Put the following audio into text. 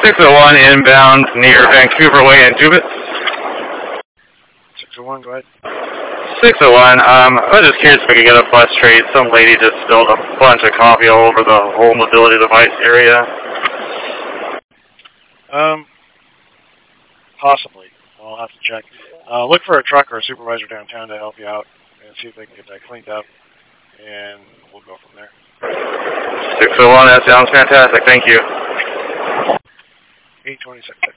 601 inbound near Vancouver Way and Tubit. 601, go ahead. 601, I was just curious if we could get a bus trade. Some lady just spilled a bunch of coffee all over the whole mobility device area. Possibly. I'll have to check. Look for a truck or a supervisor downtown to help you out and see if they can get that cleaned up, and we'll go from there. 601, that sounds fantastic. Thank you. 826.